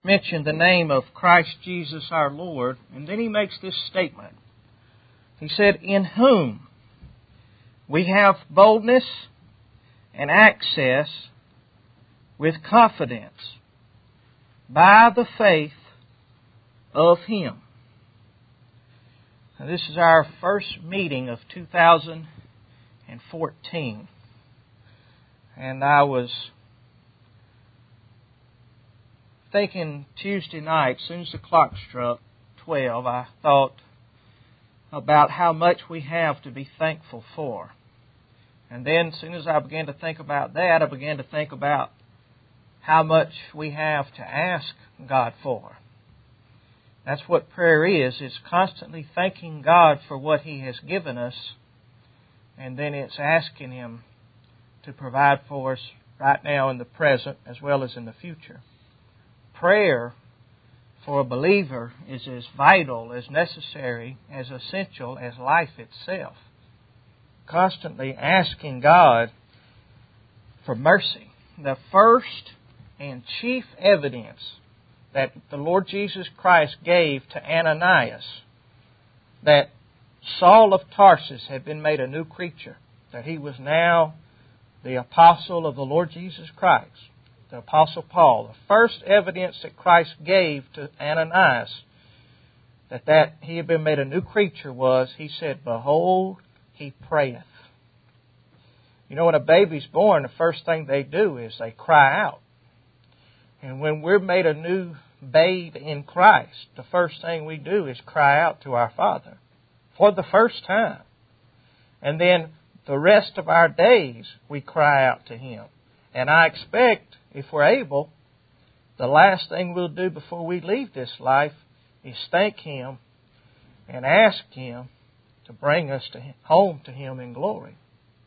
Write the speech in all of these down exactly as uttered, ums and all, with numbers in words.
mentioned the name of Christ Jesus our Lord, and then he makes this statement. He said, in whom we have boldness and access with confidence by the faith of Him. Now, this is our first meeting of two thousand fourteen. And I was thinking Tuesday night, as soon as the clock struck twelve, I thought about how much we have to be thankful for. And then as soon as I began to think about that, I began to think about how much we have to ask God for. That's what prayer is. It's constantly thanking God for what He has given us, and then it's asking Him to provide for us right now in the present as well as in the future. Prayer for a believer is as vital, as necessary, as essential as life itself. Constantly asking God for mercy. The first and chief evidence that the Lord Jesus Christ gave to Ananias that Saul of Tarsus had been made a new creature, that he was now the apostle of the Lord Jesus Christ, the Apostle Paul. The first evidence that Christ gave to Ananias that, that he had been made a new creature was, He said, behold, he prayeth. You know, when a baby's born, the first thing they do is they cry out. And when we're made a new babe in Christ, the first thing we do is cry out to our Father for the first time. And then the rest of our days, we cry out to Him. And I expect, if we're able, the last thing we'll do before we leave this life is thank Him and ask Him to bring us to him, home to Him in glory.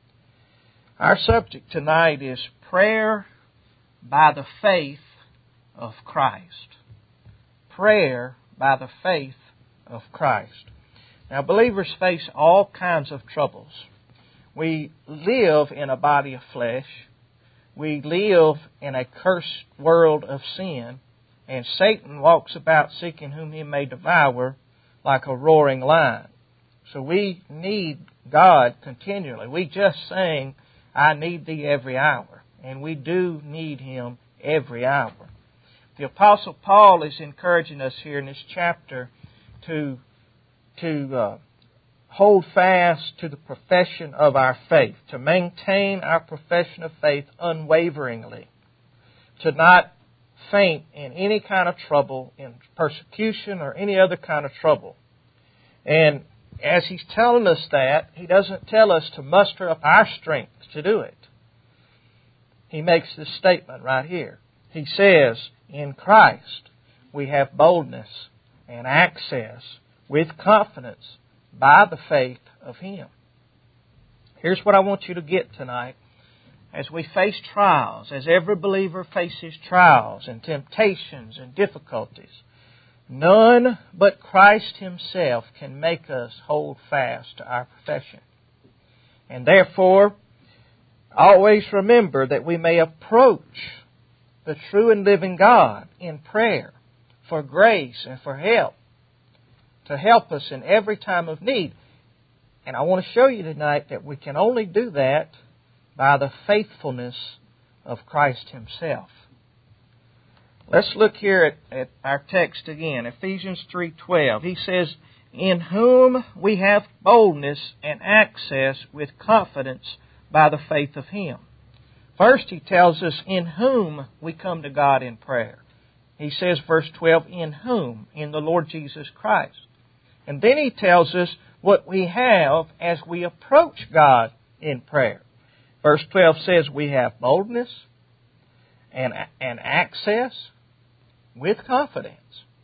Our subject tonight is prayer by the faith of Christ. Prayer by the faith of Christ. Now, believers face all kinds of troubles. We live in a body of flesh. We live in a cursed world of sin. And Satan walks about seeking whom he may devour like a roaring lion. So we need God continually. We just sang, I need Thee every hour. And we do need Him every hour. The Apostle Paul is encouraging us here in this chapter to, to uh, hold fast to the profession of our faith, to maintain our profession of faith unwaveringly, to not faint in any kind of trouble, in persecution or any other kind of trouble. And as he's telling us that, he doesn't tell us to muster up our strength to do it. He makes this statement right here. He says, in Christ we have boldness and access with confidence by the faith of Him. Here's what I want you to get tonight. As we face trials, as every believer faces trials and temptations and difficulties, none but Christ Himself can make us hold fast to our profession. And therefore, always remember that we may approach the true and living God in prayer for grace and for help, to help us in every time of need. And I want to show you tonight that we can only do that by the faithfulness of Christ Himself. Let's look here at, at our text again, Ephesians three twelve. He says, in whom we have boldness and access with confidence by the faith of Him. First, he tells us in whom we come to God in prayer. He says, verse twelve, in whom? In the Lord Jesus Christ. And then he tells us what we have as we approach God in prayer. Verse twelve says we have boldness and, and access with confidence.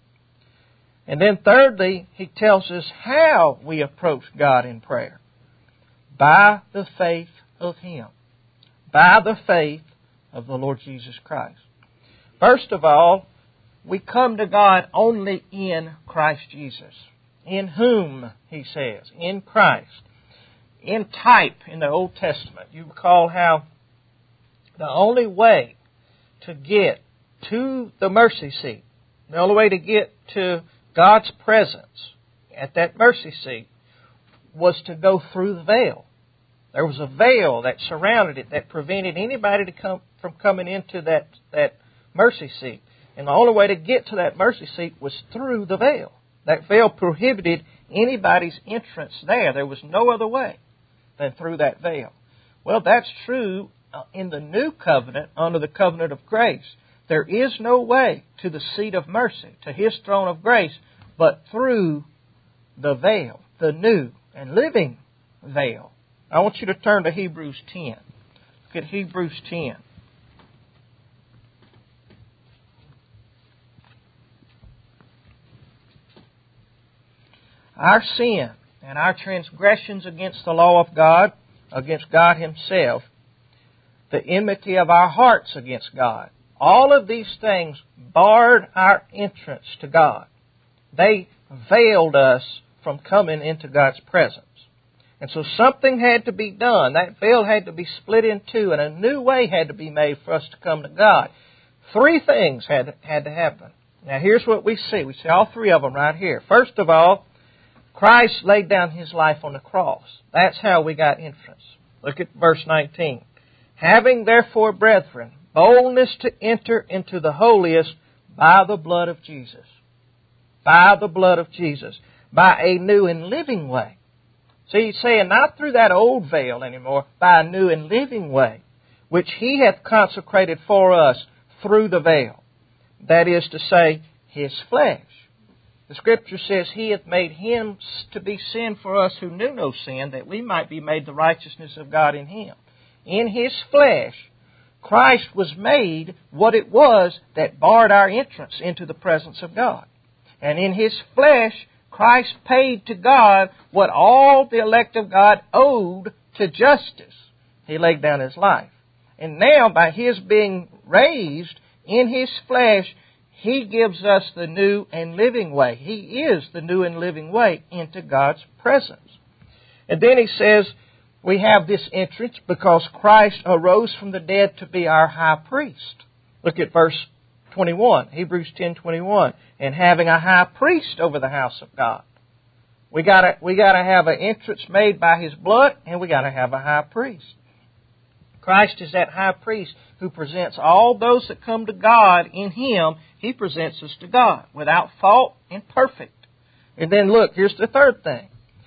And then thirdly, he tells us how we approach God in prayer. By the faith of Him. By the faith of the Lord Jesus Christ. First of all, we come to God only in Christ Jesus. In whom, he says, in Christ. In type in the Old Testament, you recall how the only way to get to the mercy seat, The only way to get to God's presence at that mercy seat was to go through the veil. There was a veil that surrounded it that prevented anybody to come from coming into that, that mercy seat. And the only way to get to that mercy seat was through the veil. That veil prohibited anybody's entrance there. There was no other way than through that veil. Well, that's true in the new covenant, under the covenant of grace. There is no way to the seat of mercy, to His throne of grace, but through the veil, the new and living veil. I want you to turn to Hebrews ten. Look at Hebrews ten. Our sin and our transgressions against the law of God, against God Himself, the enmity of our hearts against God, all of these things barred our entrance to God. They veiled us from coming into God's presence. And so something had to be done. That veil had to be split in two, and a new way had to be made for us to come to God. Three things had, had to happen. Now here's what we see. We see all three of them right here. First of all, Christ laid down His life on the cross. That's how we got entrance. Look at verse nineteen. Having therefore, brethren, boldness to enter into the holiest by the blood of Jesus. By the blood of Jesus. By a new and living way. See, he's saying not through that old veil anymore, by a new and living way, which He hath consecrated for us through the veil. That is to say, His flesh. The Scripture says He hath made Him to be sin for us who knew no sin, that we might be made the righteousness of God in Him. In His flesh, Christ was made what it was that barred our entrance into the presence of God. And in His flesh, Christ paid to God what all the elect of God owed to justice. He laid down His life. And now, by His being raised in His flesh, He gives us the new and living way. He is the new and living way into God's presence. And then he says, we have this entrance because Christ arose from the dead to be our high priest. Look at verse twenty-one, Hebrews ten twenty-one. And having a high priest over the house of God. We gotta, we gotta have an entrance made by His blood, and we gotta have a high priest. Christ is that high priest who presents all those that come to God in Him. He presents us to God without fault and perfect. And then look, here's the third thing.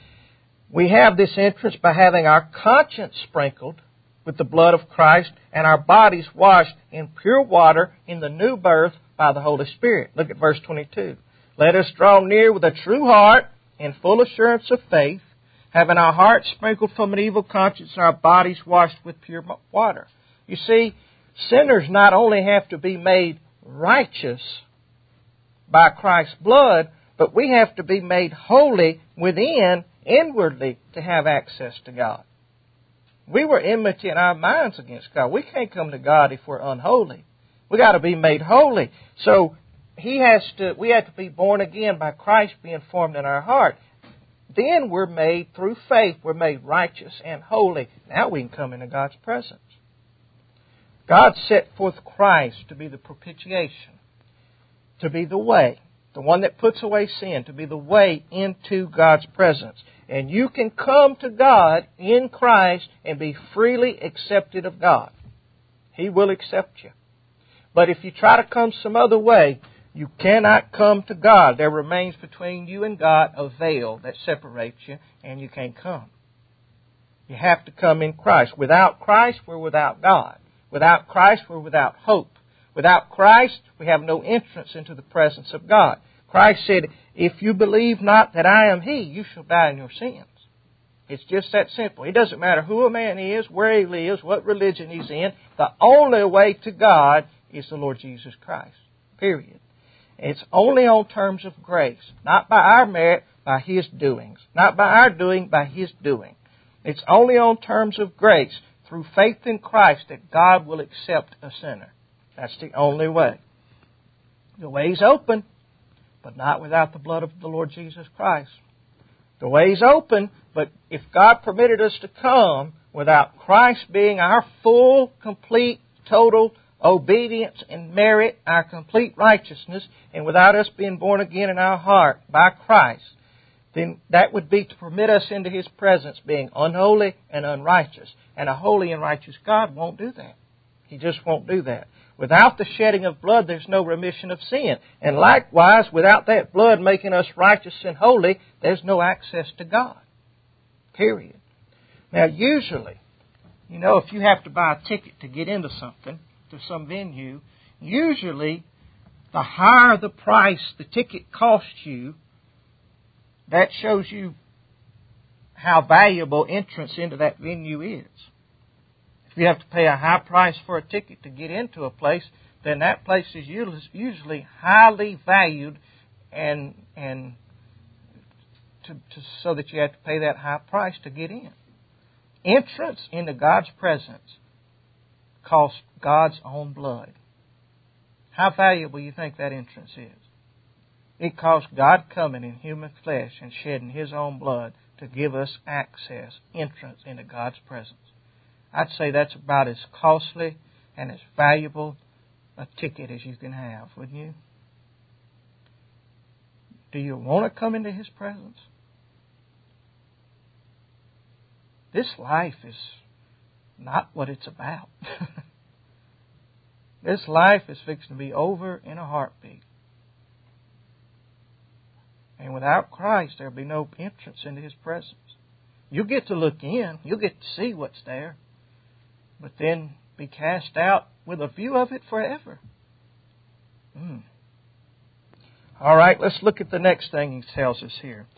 We have this entrance by having our conscience sprinkled with the blood of Christ and our bodies washed in pure water in the new birth by the Holy Spirit. Look at verse twenty-two. Let us draw near with a true heart and full assurance of faith, having our hearts sprinkled from an evil conscience and our bodies washed with pure water. You see, sinners not only have to be made righteous by Christ's blood, but we have to be made holy within, inwardly, to have access to God. We were enmity in our minds against God. We can't come to God if we're unholy. We got to be made holy. So He has to. We have to be born again by Christ being formed in our heart. Then we're made, through faith, we're made righteous and holy. Now we can come into God's presence. God set forth Christ to be the propitiation, to be the way, the one that puts away sin, to be the way into God's presence. And you can come to God in Christ and be freely accepted of God. He will accept you. But if you try to come some other way, you cannot come to God. There remains between you and God a veil that separates you, and you can't come. You have to come in Christ. Without Christ, we're without God. Without Christ, we're without hope. Without Christ, we have no entrance into the presence of God. Christ said, if you believe not that I am He, you shall die in your sins. It's just that simple. It doesn't matter who a man is, where he lives, what religion he's in. The only way to God is the Lord Jesus Christ. Period. It's only on terms of grace. Not by our merit, by His doings. Not by our doing, by His doing. It's only on terms of grace, through faith in Christ, that God will accept a sinner. That's the only way. The way's open, but not without the blood of the Lord Jesus Christ. The way's open, but if God permitted us to come without Christ being our full, complete, total obedience and merit, our complete righteousness, and without us being born again in our heart by Christ, then that would be to permit us into His presence being unholy and unrighteous. And a holy and righteous God won't do that. He just won't do that. Without the shedding of blood, there's no remission of sin. And likewise, without that blood making us righteous and holy, there's no access to God. Period. Now, usually, you know, if you have to buy a ticket to get into something, to some venue, usually the higher the price the ticket costs you, that shows you how valuable entrance into that venue is. If you have to pay a high price for a ticket to get into a place, then that place is usually highly valued, and and to, to, so that you have to pay that high price to get in. Entrance into God's presence costs God's own blood. How valuable do you think that entrance is? It cost God coming in human flesh and shedding His own blood to give us access, entrance into God's presence. I'd say that's about as costly and as valuable a ticket as you can have, wouldn't you? Do you want to come into His presence? This life is not what it's about. This life is fixing to be over in a heartbeat. And without Christ, there'll be no entrance into His presence. You'll get to look in. You'll get to see what's there. But then be cast out with a view of it forever. Mm. All right, let's look at the next thing He tells us here.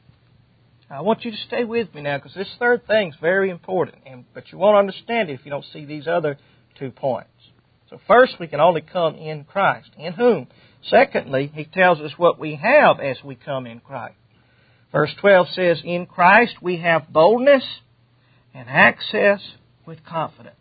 I want you to stay with me now, because this third thing is very important. And, but you won't understand it if you don't see these other two points. So first, we can only come in Christ. In whom? Secondly, He tells us what we have as we come in Christ. Verse twelve says, in Christ we have boldness and access with confidence.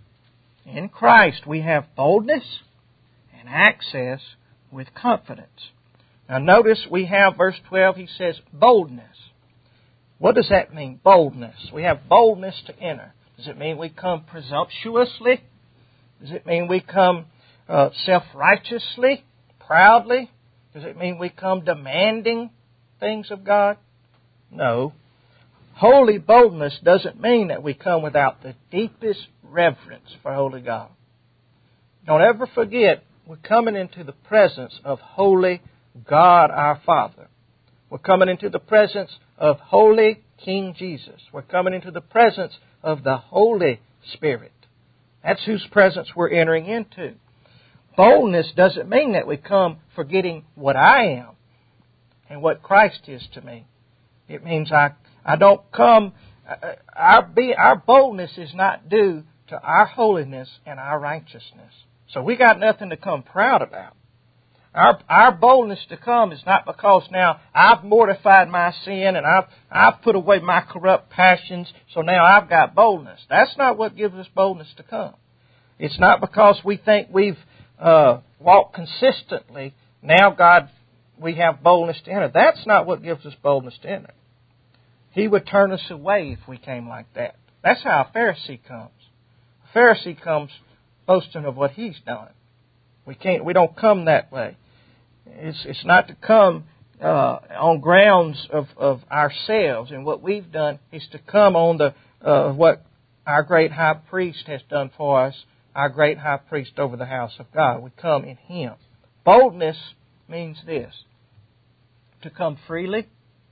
In Christ we have boldness and access with confidence. Now notice we have, verse twelve, He says boldness. What does that mean, boldness? We have boldness to enter. Does it mean we come presumptuously? Does it mean we come uh, self-righteously, proudly? Does it mean we come demanding things of God? No. Holy boldness doesn't mean that we come without the deepest reverence for holy God. Don't ever forget, we're coming into the presence of holy God our Father. We're coming into the presence of holy King Jesus. We're coming into the presence of the Holy Spirit. That's whose presence we're entering into. Boldness doesn't mean that we come forgetting what I am and what Christ is to me. It means I I don't come, our, be, our boldness is not due to our holiness and our righteousness. So we got nothing to come proud about. Our, our boldness to come is not because now I've mortified my sin and I've, I've put away my corrupt passions, so now I've got boldness. That's not what gives us boldness to come. It's not because we think we've uh, walked consistently, now God, we have boldness to enter. That's not what gives us boldness to enter. He would turn us away if we came like that. That's how a Pharisee comes. A Pharisee comes boasting of what he's done. We can't. We don't come that way. It's it's not to come uh, on grounds of, of ourselves and what we've done. It's to come on the uh, what our great high priest has done for us. Our great high priest over the house of God. We come in Him. Boldness means this: to come freely,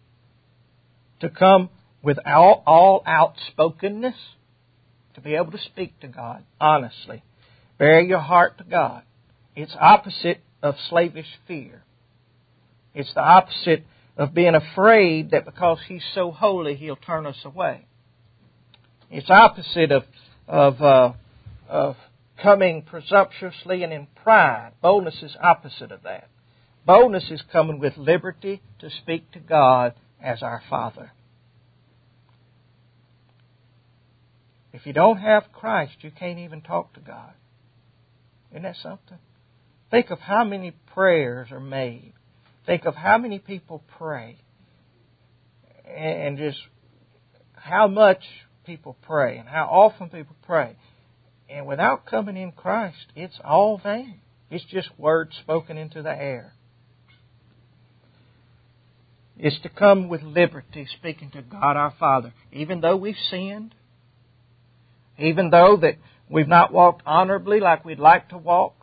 to come with all, all outspokenness, to be able to speak to God honestly. Bare your heart to God. It's opposite of slavish fear. It's the opposite of being afraid that because He's so holy, He'll turn us away. It's opposite of of uh, of coming presumptuously and in pride. Boldness is opposite of that. Boldness is coming with liberty to speak to God as our Father. If you don't have Christ, you can't even talk to God. Isn't that something? Think of how many prayers are made. Think of how many people pray. And just how much people pray and how often people pray. And without coming in Christ, it's all vain. It's just words spoken into the air. It's to come with liberty, speaking to God our Father. Even though we've sinned, even though that we've not walked honorably like we'd like to walk,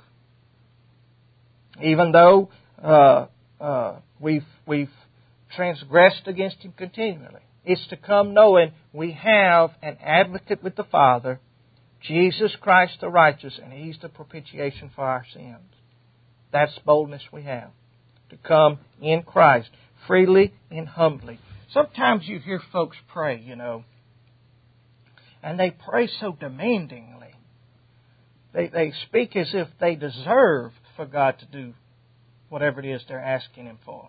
even though uh, uh, we've we've transgressed against Him continually, it's to come knowing we have an advocate with the Father, Jesus Christ the righteous, and He's the propitiation for our sins. That's boldness we have. To come in Christ, freely and humbly. Sometimes you hear folks pray, you know, and they pray so demandingly. They, they speak as if they deserve for God to do whatever it is they're asking Him for.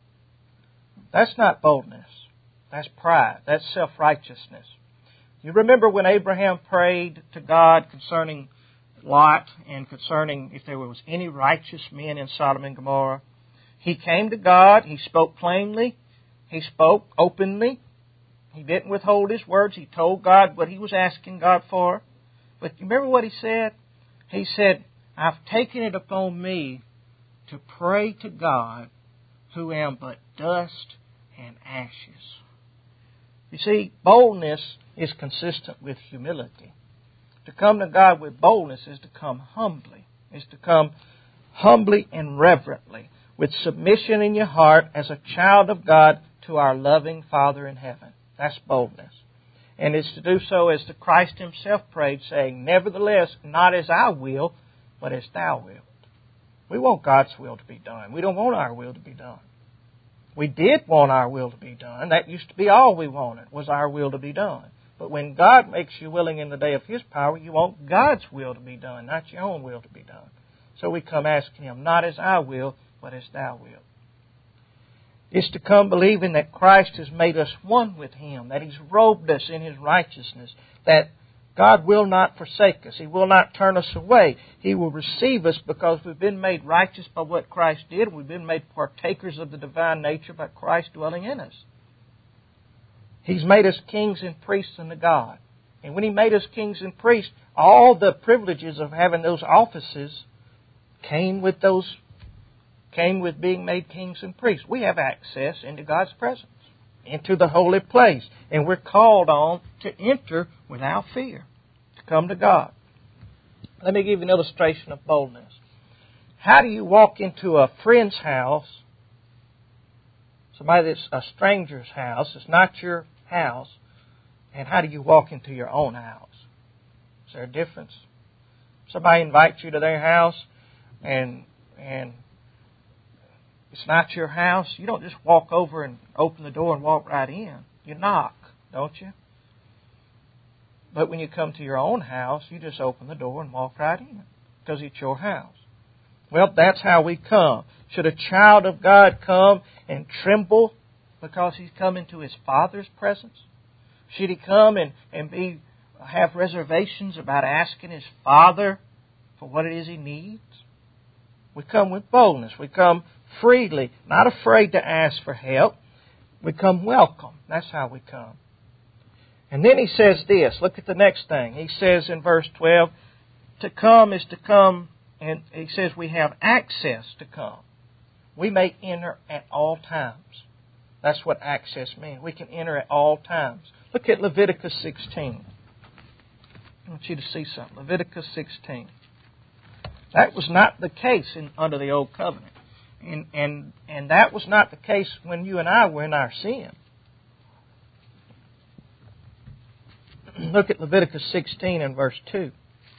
That's not boldness. That's pride. That's self-righteousness. You remember when Abraham prayed to God concerning Lot and concerning if there was any righteous men in Sodom and Gomorrah? He came to God. He spoke plainly. He spoke openly. He didn't withhold His words. He told God what he was asking God for. But you remember what he said? He said, I've taken it upon me to pray to God who am but dust and ashes. You see, boldness is consistent with humility. To come to God with boldness is to come humbly, is to come humbly and reverently, with submission in your heart as a child of God to our loving Father in heaven. That's boldness. And it's to do so as the Christ Himself prayed, saying, nevertheless, not as I will, but as Thou wilt. We want God's will to be done. We don't want our will to be done. We did want our will to be done. That used to be all we wanted, was our will to be done. But when God makes you willing in the day of His power, you want God's will to be done, not your own will to be done. So we come asking Him, not as I will, but as Thou wilt. It's to come believing that Christ has made us one with Him, that He's robed us in His righteousness, that God will not forsake us. He will not turn us away. He will receive us because we've been made righteous by what Christ did. We've been made partakers of the divine nature by Christ dwelling in us. He's made us kings and priests unto God. And when He made us kings and priests, all the privileges of having those offices came with those, came with being made kings and priests. We have access into God's presence, into the holy place. And we're called on to enter without fear, to come to God. Let me give you an illustration of boldness. How do you walk into a friend's house, somebody that's a stranger's house, it's not your house, and how do you walk into your own house? Is there a difference? Somebody invites you to their house, and and it's not your house. You don't just walk over and open the door and walk right in. You knock, don't you? But when you come to your own house, you just open the door and walk right in because it's your house. Well, that's how we come. Should a child of God come and tremble because he's come into his Father's presence? Should he come and, and be have reservations about asking his Father for what it is he needs? We come with boldness. We come freely, not afraid to ask for help. We come welcome. That's how we come. And then he says this. Look at the next thing. He says in verse twelve, to come is to come, and he says we have access to come. We may enter at all times. That's what access means. We can enter at all times. Look at Leviticus sixteen. I want you to see something. Leviticus sixteen. That was not the case in, under the Old Covenant. And, and, and that was not the case when you and I were in our sin. Look at Leviticus sixteen and verse two.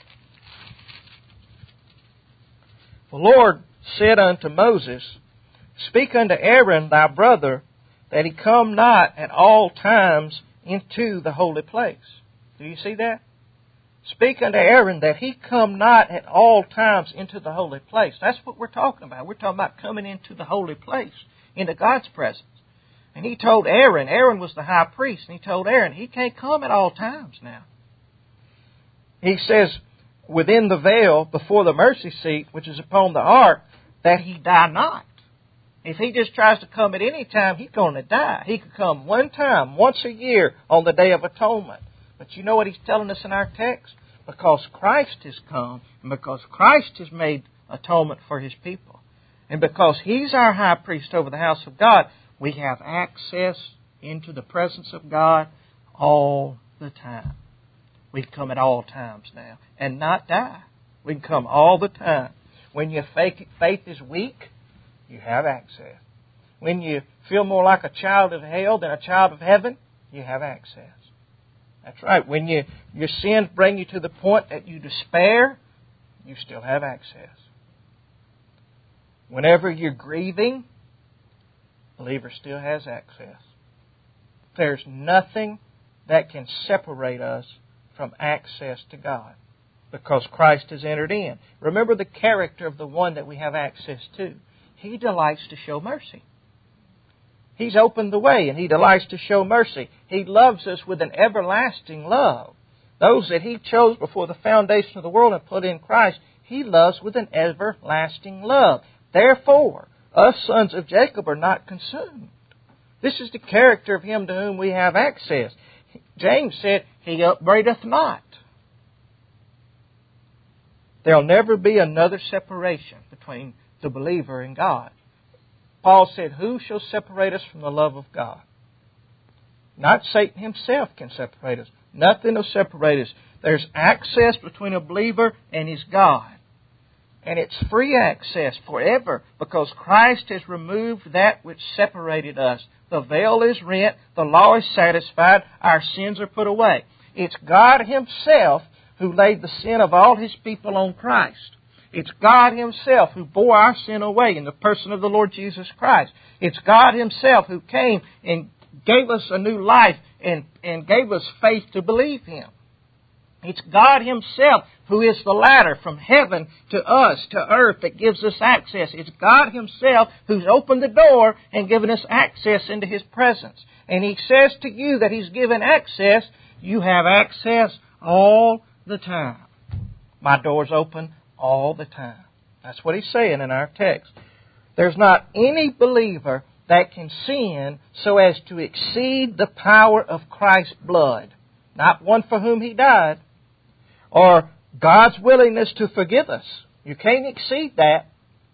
The Lord said unto Moses, speak unto Aaron thy brother, that he come not at all times into the holy place. Do you see that? Speak unto Aaron that he come not at all times into the holy place. That's what we're talking about. We're talking about coming into the holy place, into God's presence. And he told Aaron, Aaron was the high priest, and he told Aaron, he can't come at all times now. He says, within the veil before the mercy seat, which is upon the ark, that he die not. If he just tries to come at any time, he's going to die. He could come one time, once a year, on the Day of Atonement. But you know what he's telling us in our text? because Christ has come, and because Christ has made atonement for His people, and because He's our high priest over the house of God, we have access into the presence of God all the time. We can come at all times now and not die. We can come all the time. When your faith is weak, you have access. When you feel more like a child of hell than a child of heaven, you have access. That's right. When you, your sins bring you to the point that you despair, you still have access. Whenever you're grieving, the believer still has access. There's nothing that can separate us from access to God, because Christ has entered in. Remember the character of the one that we have access to. He delights to show mercy. He's opened the way, and He delights to show mercy. He loves us with an everlasting love. Those that He chose before the foundation of the world and put in Christ, He loves with an everlasting love. Therefore, us sons of Jacob are not consumed. This is the character of Him to whom we have access. James said, He upbraideth not. There'll never be another separation between the believer and God. Paul said, who shall separate us from the love of God? Not Satan himself can separate us. Nothing will separate us. There's access between a believer and his God. And it's free access forever, because Christ has removed that which separated us. The veil is rent. The law is satisfied. Our sins are put away. It's God Himself who laid the sin of all His people on Christ. It's God Himself who bore our sin away in the person of the Lord Jesus Christ. It's God Himself who came and gave us a new life and, and gave us faith to believe Him. It's God Himself who is the ladder from heaven to us, to earth, that gives us access. It's God Himself who's opened the door and given us access into His presence. And He says to you that He's given access. You have access all the time. My door's open all the time. That's what He's saying in our text. There's not any believer that can sin so as to exceed the power of Christ's blood. Not one for whom He died, or God's willingness to forgive us. You can't exceed that.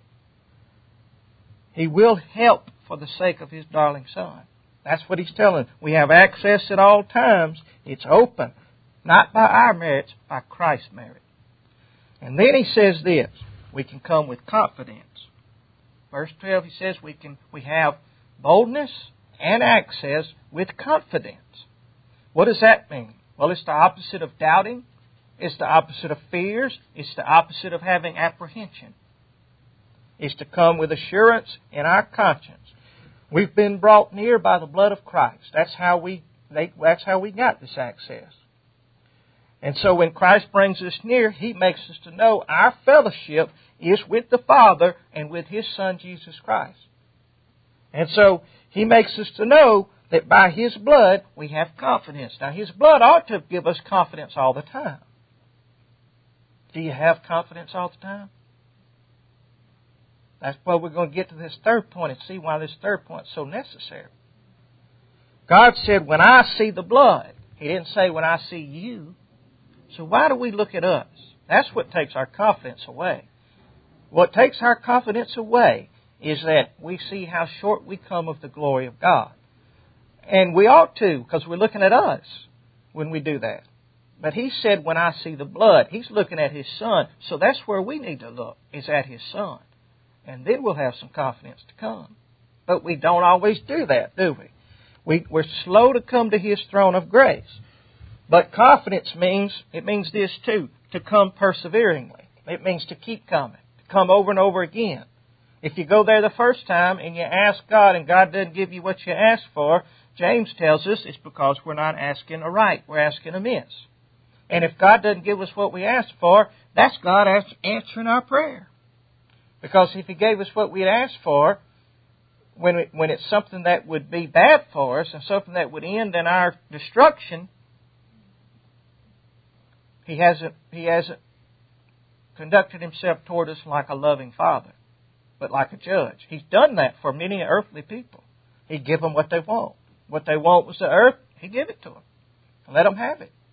He will help for the sake of His darling Son. That's what He's telling. We have access at all times. It's open. Not by our merits, by Christ's merit. And then He says this, we can come with confidence. Verse twelve, He says we can we have boldness and access with confidence. What does that mean? Well, it's the opposite of doubting. It's the opposite of fears. It's the opposite of having apprehension. It's to come with assurance in our conscience. We've been brought near by the blood of Christ. That's how we they, that's how we got this access. And so when Christ brings us near, He makes us to know our fellowship is with the Father and with His Son, Jesus Christ. And so He makes us to know that by His blood we have confidence. Now, His blood ought to give us confidence all the time. Do you have confidence all the time? That's why we're going to get to this third point and see why this third point is so necessary. God said, when I see the blood. He didn't say, when I see you. So why do we look at us? That's what takes our confidence away. What takes our confidence away is that we see how short we come of the glory of God. And we ought to, because we're looking at us when we do that. But He said, when I see the blood, He's looking at His Son. So that's where we need to look, is at His Son. And then we'll have some confidence to come. But we don't always do that, do we? we we're slow to come to His throne of grace. But confidence means, it means this too, to come perseveringly. It means to keep coming, to come over and over again. If you go there the first time and you ask God and God doesn't give you what you asked for, James tells us it's because we're not asking aright, we're asking amiss. And if God doesn't give us what we asked for, that's God answering our prayer. Because if He gave us what we had asked for, when it, when it's something that would be bad for us and something that would end in our destruction, He hasn't, He hasn't conducted Himself toward us like a loving Father, but like a judge. He's done that for many earthly people. He'd give them what they want. What they want was the earth, He'd give it to them. And let them have it.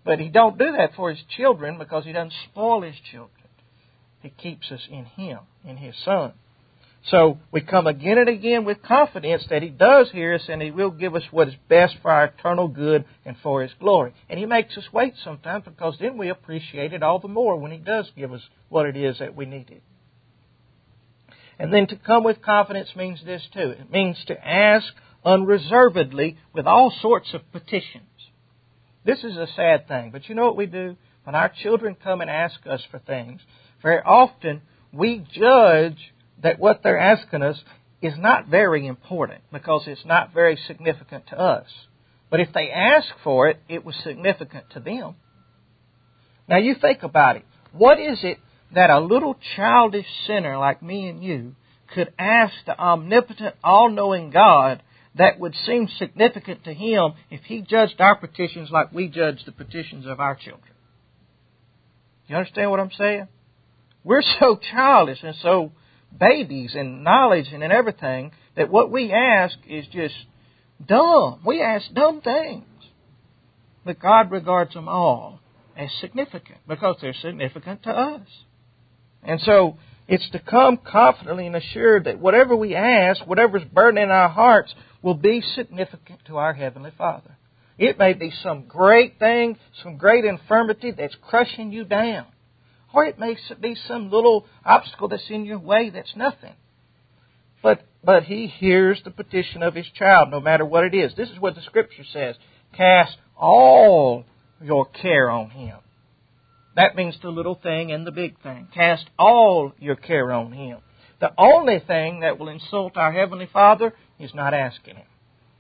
But He don't do that for His children because He doesn't spoil His children. He keeps us in Him, in His Son. So we come again and again with confidence that He does hear us and He will give us what is best for our eternal good and for His glory. And He makes us wait sometimes because then we appreciate it all the more when He does give us what it is that we needed. And then to come with confidence means this too. It means to ask unreservedly with all sorts of petitions. This is a sad thing, but you know what we do? When our children come and ask us for things, very often we judge that what they're asking us is not very important because it's not very significant to us. But if they ask for it, it was significant to them. Now you think about it. What is it that a little childish sinner like me and you could ask the omnipotent, all-knowing God that would seem significant to Him if He judged our petitions like we judge the petitions of our children? You understand what I'm saying? We're so childish and so babies in knowledge and in everything that what we ask is just dumb. We ask dumb things. But God regards them all as significant because they're significant to us. And so it's to come confidently and assured that whatever we ask, whatever's burdening our hearts, will be significant to our Heavenly Father. It may be some great thing, some great infirmity that's crushing you down. Or it may be some little obstacle that's in your way that's nothing. But but He hears the petition of His child, no matter what it is. This is what the Scripture says. Cast all your care on Him. That means the little thing and the big thing. Cast all your care on Him. The only thing that will insult our Heavenly Father is not asking Him.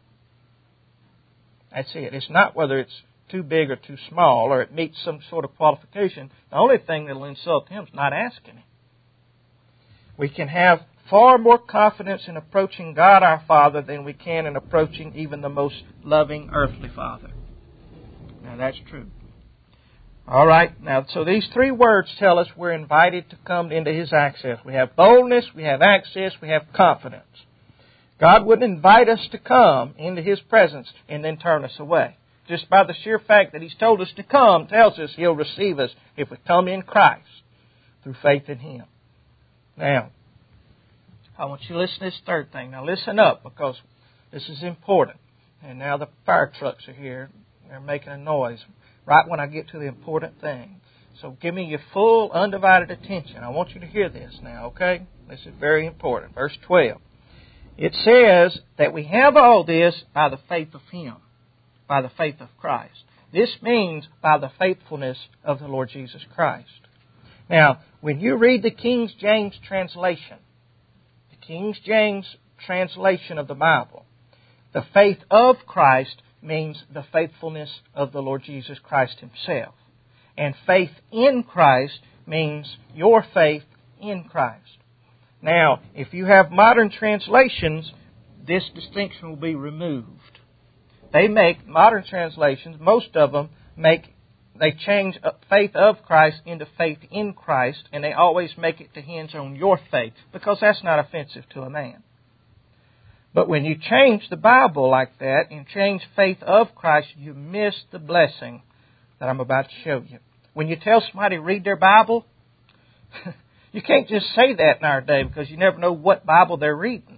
That's it. It's not whether it's too big or too small, or it meets some sort of qualification. The only thing that will insult Him is not asking Him. We can have far more confidence in approaching God our Father than we can in approaching even the most loving earthly Father. Now that's true. All right, now so these three words tell us we're invited to come into His access. We have boldness, we have access, we have confidence. God wouldn't invite us to come into His presence and then turn us away. Just by the sheer fact that He's told us to come tells us He'll receive us if we come in Christ through faith in Him. Now, I want you to listen to this third thing. Now listen up because this is important. And now the fire trucks are here. They're making a noise right when I get to the important thing. So give me your full, undivided attention. I want you to hear this now, okay? This is very important. Verse twelve. It says that we have all this by the faith of Him. By the faith of Christ. This means by the faithfulness of the Lord Jesus Christ. Now, when you read the King James translation, the King James translation of the Bible, the faith of Christ means the faithfulness of the Lord Jesus Christ Himself. And faith in Christ means your faith in Christ. Now, if you have modern translations, this distinction will be removed. They make, modern translations, most of them make, they change faith of Christ into faith in Christ, and they always make it to hinge on your faith, because that's not offensive to a man. But when you change the Bible like that, and change faith of Christ, you miss the blessing that I'm about to show you. When you tell somebody to read their Bible, you can't just say that in our day, because you never know what Bible they're reading.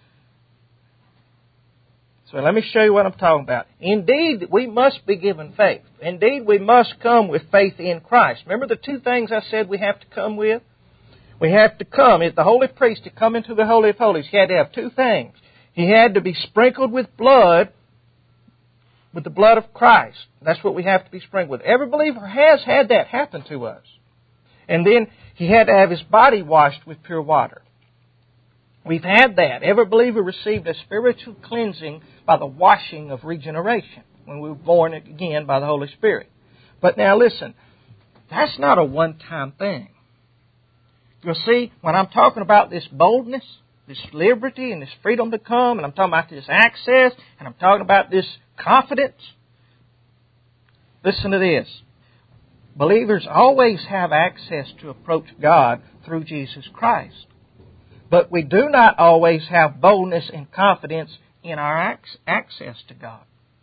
So let me show you what I'm talking about. Indeed, we must be given faith. Indeed, we must come with faith in Christ. Remember the two things I said we have to come with? We have to come, as the holy priest, to come into the Holy of Holies, he had to have two things. He had to be sprinkled with blood, with the blood of Christ. That's what we have to be sprinkled with. Every believer has had that happen to us. And then he had to have his body washed with pure water. We've had that. Every believer received a spiritual cleansing by the washing of regeneration when we were born again by the Holy Spirit. But now listen, that's not a one-time thing. You'll see, when I'm talking about this boldness, this liberty and this freedom to come, and I'm talking about this access, and I'm talking about this confidence, listen to this. Believers always have access to approach God through Jesus Christ. But we do not always have boldness and confidence in our access to God.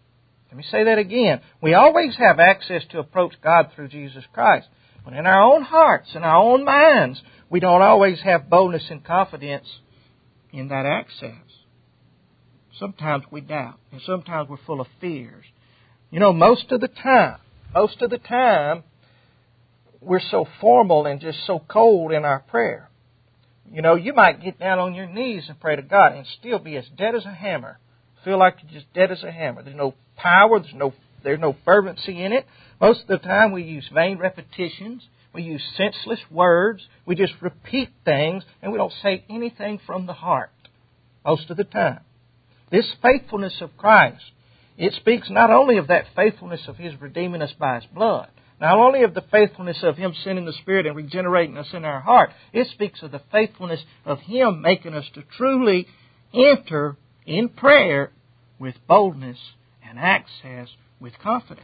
Let me say that again. We always have access to approach God through Jesus Christ. But in our own hearts, in our own minds, we don't always have boldness and confidence in that access. Sometimes we doubt, and sometimes we're full of fears. You know, most of the time, most of the time, we're so formal and just so cold in our prayer. You know, you might get down on your knees and pray to God and still be as dead as a hammer. Feel like you're just dead as a hammer. There's no power, there's no there's no fervency in it. Most of the time we use vain repetitions, we use senseless words, we just repeat things, and we don't say anything from the heart. Most of the time. This faithfulness of Christ, it speaks not only of that faithfulness of His redeeming us by His blood, not only of the faithfulness of Him sending the Spirit and regenerating us in our heart, it speaks of the faithfulness of Him making us to truly enter in prayer with boldness and access with confidence.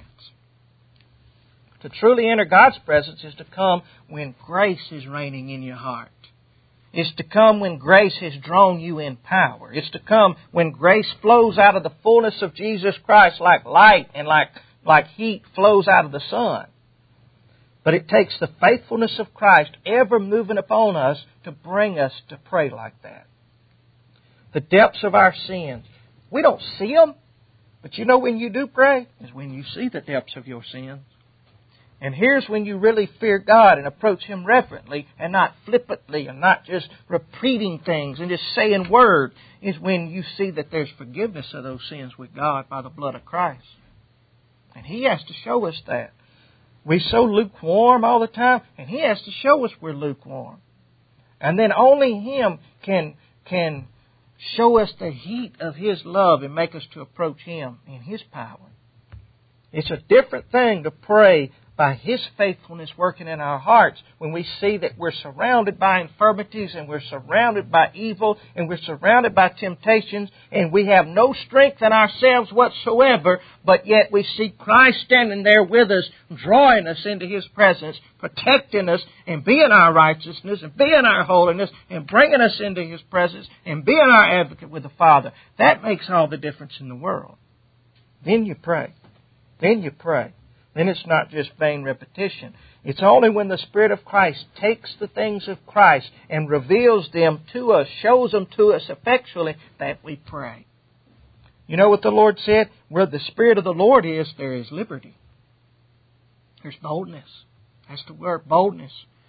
To truly enter God's presence is to come when grace is reigning in your heart. It's to come when grace has drawn you in power. It's to come when grace flows out of the fullness of Jesus Christ like light and like, like heat flows out of the sun. But it takes the faithfulness of Christ ever moving upon us to bring us to pray like that. The depths of our sins, we don't see them. But you know when you do pray is when you see the depths of your sins. And here's when you really fear God and approach Him reverently and not flippantly and not just repeating things and just saying words, is when you see that there's forgiveness of those sins with God by the blood of Christ. And He has to show us that. We're so lukewarm all the time, and He has to show us we're lukewarm. And then only Him can, can show us the heat of His love and make us to approach Him in His power. It's a different thing to pray by His faithfulness working in our hearts when we see that we're surrounded by infirmities and we're surrounded by evil and we're surrounded by temptations and we have no strength in ourselves whatsoever, but yet we see Christ standing there with us, drawing us into His presence, protecting us and being our righteousness and being our holiness and bringing us into His presence and being our advocate with the Father. That makes all the difference in the world. Then you pray. Then you pray. Then it's not just vain repetition. It's only when the Spirit of Christ takes the things of Christ and reveals them to us, shows them to us effectually, that we pray. You know what the Lord said? Where the Spirit of the Lord is, there is liberty. There's boldness. That's the word, boldness.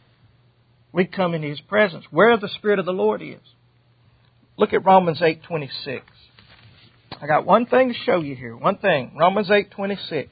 We come into His presence. Where the Spirit of the Lord is. Look at Romans eight twenty-six. I got one thing to show you here. One thing. Romans eight twenty-six.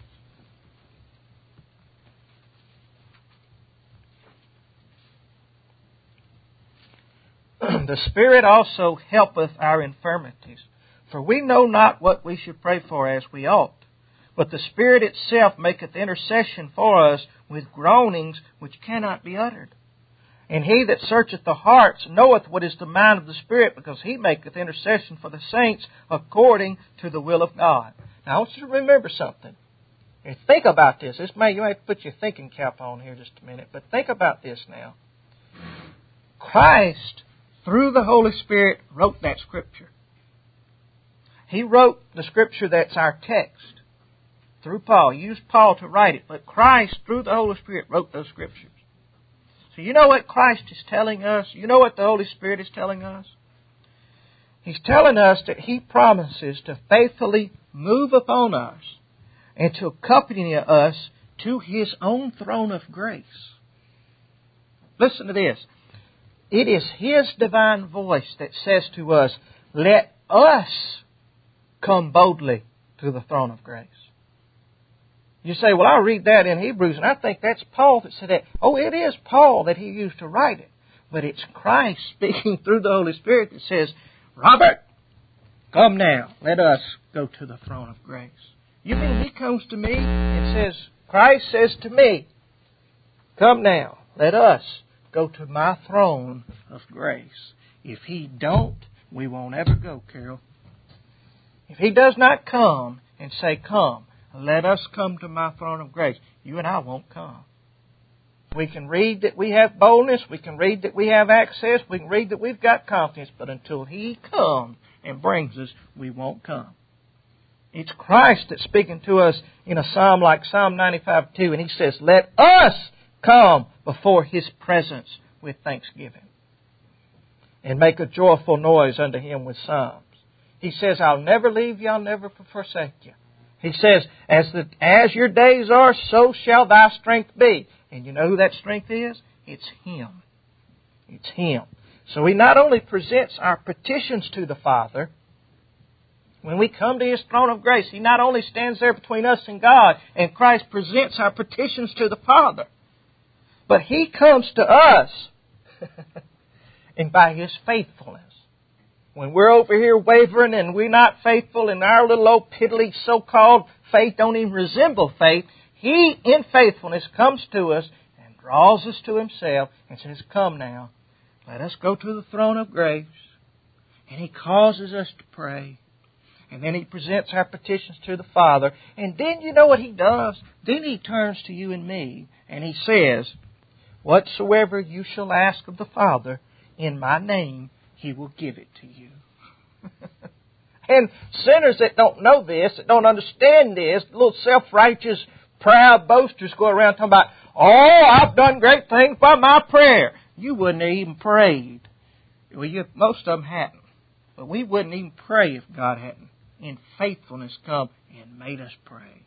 The Spirit also helpeth our infirmities. For we know not what we should pray for as we ought. But the Spirit itself maketh intercession for us with groanings which cannot be uttered. And He that searcheth the hearts knoweth what is the mind of the Spirit, because He maketh intercession for the saints according to the will of God. Now I want you to remember something. And think about this. This may, you may have to put your thinking cap on here just a minute, but think about this now. Christ, through the Holy Spirit, wrote that Scripture. He wrote the Scripture that's our text through Paul. He used Paul to write it, but Christ, through the Holy Spirit, wrote those Scriptures. So you know what Christ is telling us? You know what the Holy Spirit is telling us? He's telling us that He promises to faithfully move upon us and to accompany us to His own throne of grace. Listen to this. It is His divine voice that says to us, let us come boldly to the throne of grace. You say, well, I'll read that in Hebrews, and I think that's Paul that said that. Oh, it is Paul that he used to write it. But it's Christ speaking through the Holy Spirit that says, Robert, come now, let us go to the throne of grace. You mean He comes to me and says, Christ says to me, come now, let us go to my throne of grace. If He don't, we won't ever go, Carol. If He does not come and say, come, let us come to my throne of grace, you and I won't come. We can read that we have boldness, we can read that we have access, we can read that we've got confidence, but until He comes and brings us, we won't come. It's Christ that's speaking to us in a psalm like Psalm ninety-five two, and He says, let us come before His presence with thanksgiving and make a joyful noise unto Him with psalms. He says, I'll never leave you, I'll never forsake you. He says, as the as your days are, so shall thy strength be. And you know who that strength is? It's Him. It's Him. So He not only presents our petitions to the Father, when we come to His throne of grace, He not only stands there between us and God, and Christ presents our petitions to the Father, but He comes to us and by His faithfulness. When we're over here wavering and we're not faithful and our little old piddly so-called faith don't even resemble faith, He, in faithfulness, comes to us and draws us to Himself and says, come now, let us go to the throne of grace. And He causes us to pray. And then He presents our petitions to the Father. And then you know what He does? Then He turns to you and me and He says, whatsoever you shall ask of the Father in my name, He will give it to you. And sinners that don't know this, that don't understand this, little self-righteous, proud boasters go around talking about, oh, I've done great things by my prayer. You wouldn't have even prayed. Well, you, most of them hadn't. But we wouldn't even pray if God hadn't, in faithfulness, come and made us pray.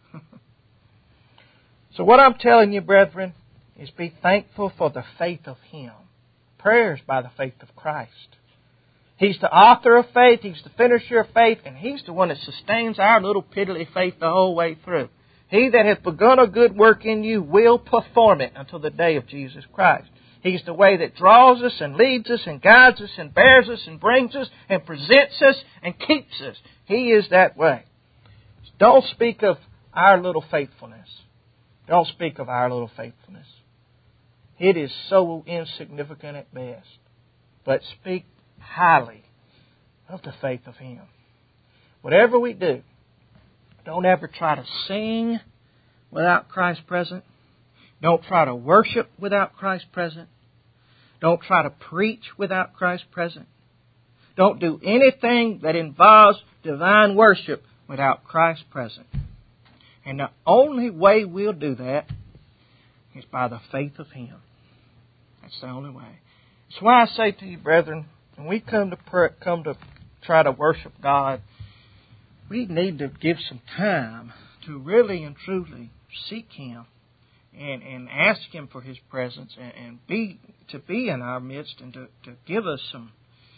So what I'm telling you, brethren, is be thankful for the faith of Him. Prayer is by the faith of Christ. He's the author of faith. He's the finisher of faith. And He's the one that sustains our little piddly faith the whole way through. He that hath begun a good work in you will perform it until the day of Jesus Christ. He's the way that draws us and leads us and guides us and bears us and brings us and presents us and keeps us. He is that way. Don't speak of our little faithfulness. Don't speak of our little faithfulness. It is so insignificant at best. But speak highly of the faith of Him. Whatever we do, don't ever try to sing without Christ present. Don't try to worship without Christ present. Don't try to preach without Christ present. Don't do anything that involves divine worship without Christ present. And the only way we'll do that is by the faith of Him. That's the only way. That's why I say to you, brethren, when we come to pray, come to try to worship God, we need to give some time to really and truly seek Him and, and ask Him for His presence and, and be to be in our midst and to, to give us some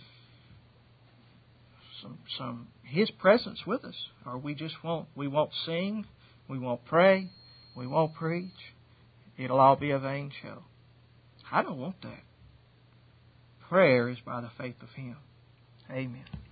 some some His presence with us. Or we just won't we won't sing, we won't pray, we won't preach. It'll all be a vain show. I don't want that. Prayer is by the faith of Him. Amen.